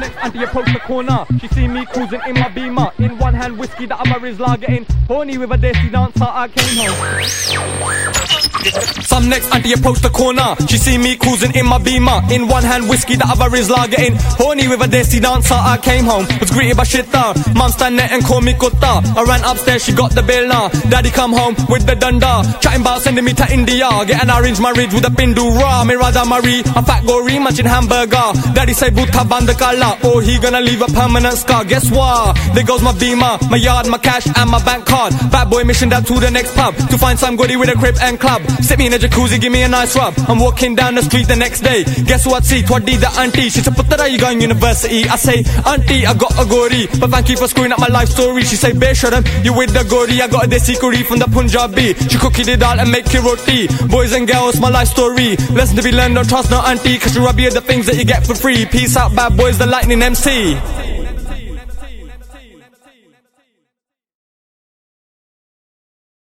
next auntie approached the corner. She seen me cruising in my Beamer. In one hand whiskey, the other is lager. Getting horny with a desi dancer, I came home. Some next auntie approached the corner. She seen me cruising in my Beamer. In one hand whiskey, the other is lager. Getting horny with a desi dancer, I came home. Was greeted by shitta. Mum stand there and call me kutta. I ran upstairs, she got the bill now. Daddy come home with the dunda. Chatting about sending me to India. Get an arranged marriage with a pindura. Me rather marry a fat gory munching hamburger. Daddy say buta banda kala. Oh, he gonna leave a permanent scar. Guess what? There goes my Beamer, my yard, my cash and my bank card. Bad boy mission down to the next pub to find some goodie with a crib and club. Sit me in a jacuzzi, give me a nice rub. I'm walking down the street the next day. Guess who I see? Twaddy the auntie. She said, Puttara, you going university? I say, auntie, I got a gori, but thank you for screwing up my life story. She say, Besharam, you with the gori. I got a desi curry from the Punjabi. She cook it dal and make it roti. Boys and girls, my life story. Lesson to be learned, don't trust no auntie, cause you rub you the things that you get for free. Peace out, bad boys, the lightning MC.